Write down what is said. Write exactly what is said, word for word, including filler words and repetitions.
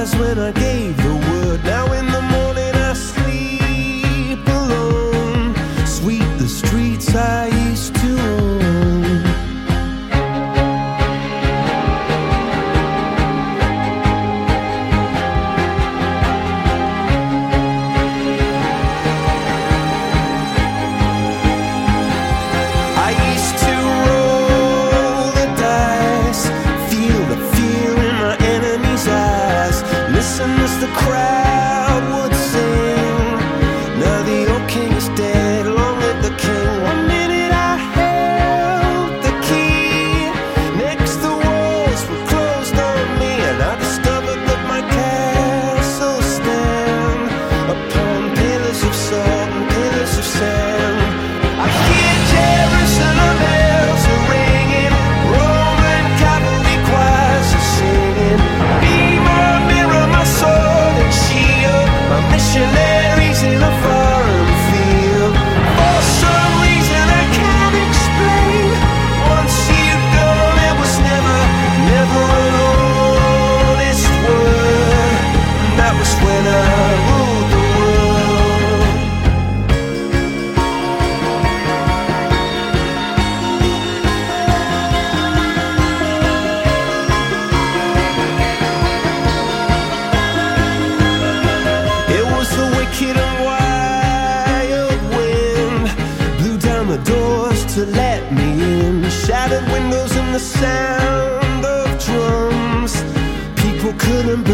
eyes when I gave the word. Now in the morning I sleep alone. Sweep the streets I used to own. I used to roll the dice, feel the fear in my enemy's eyes, listen as the crowd would sing. Now the old king is dead, long live the king. One minute I held the key, next the walls were closed on me, and I discovered that my castle stand upon pillars of salt and pillars of sand. I hear Jerusalem bells are ringing, Roman cavalry choirs are singing. Be my mirror, my sword and shield, my missionaries in a foreign field. For some reason I can't explain, once you go there was never, never an honest word. And that was when I ruled the world. It was the wicked and wild wind, blew down the doors to let me in, shattered windows and the sound of drums. People couldn't